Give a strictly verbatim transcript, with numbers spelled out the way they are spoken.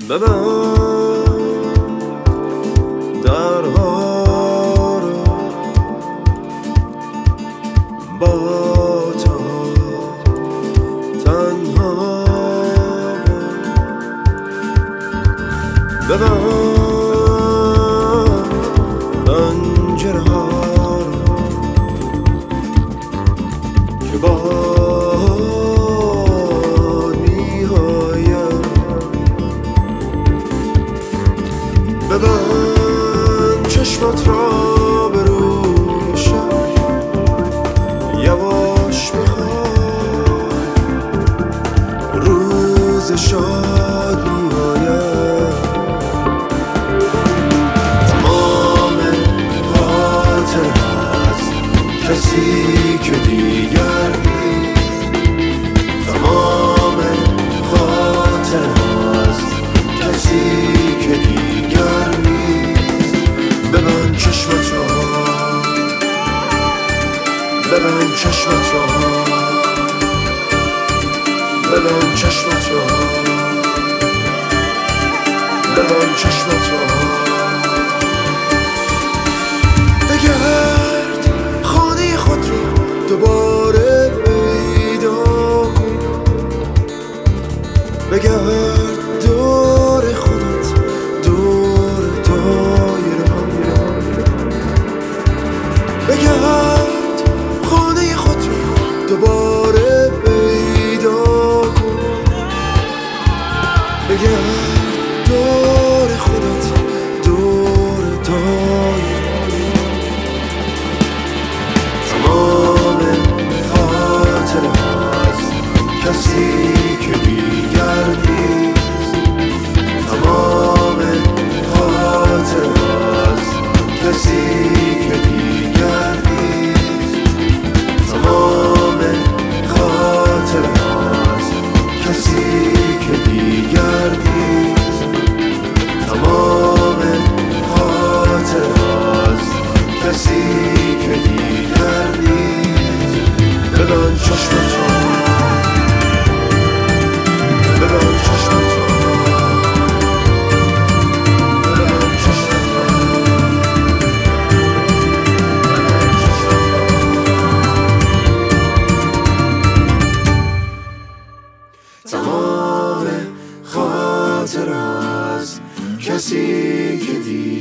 ببند درها رو با تو تنها ببند پنجره ها رو که باد می‌آید. ببند چشمت را به روی شب یواش میخواد روز شاد میآید. تمام خاطر از کسی که دیگر نیست، تمام خاطر از کسی که دیگر نیست. ببند چشمت را، ببند چشمت را، ببند چشمت را، ببند چشمت را. بگرد خانه خود را دوباره پیدا کن، بگرد دور خودت، دور دایره ها. بگرد خانه خود را دوباره پیدا کن، بگرد دور خودت، دور دایره. تمام خاطر از کسی که دیگر نیست، تمام خاطر از کسی که دیگر نیست، تمام خاطر از کسی که دیگر نیست، تمام خاطر از کسی که دیگر نیست. ببند چشمت را، ببند چشمت را، ببند چشمت را، ببند چشمت را. تمام خاطر از کسی که دیگر